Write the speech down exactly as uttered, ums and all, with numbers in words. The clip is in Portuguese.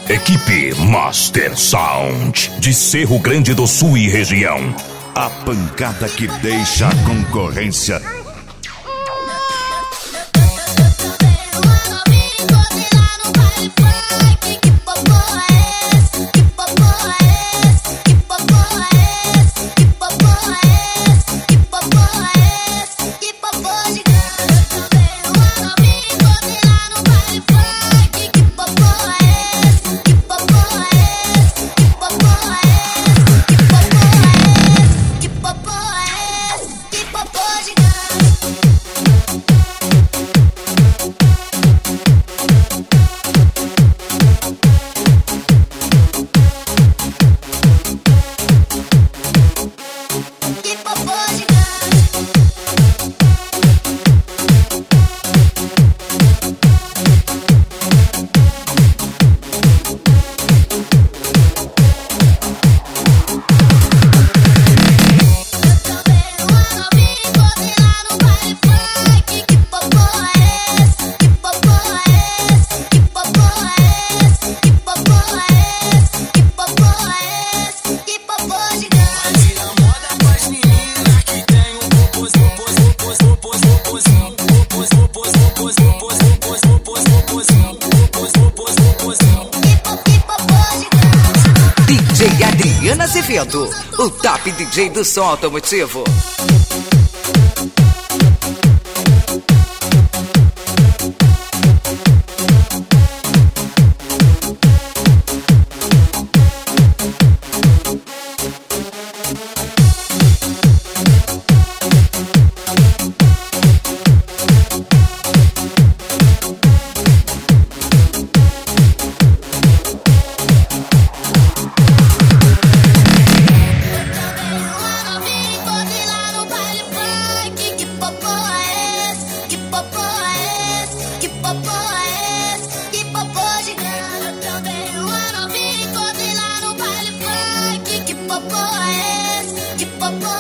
Equipe Master Sound, de Cerro Grande do Sul e região. A pancada que deixa a concorrência. D J Adriana Azevedo, o top D J do som automotivo. Papa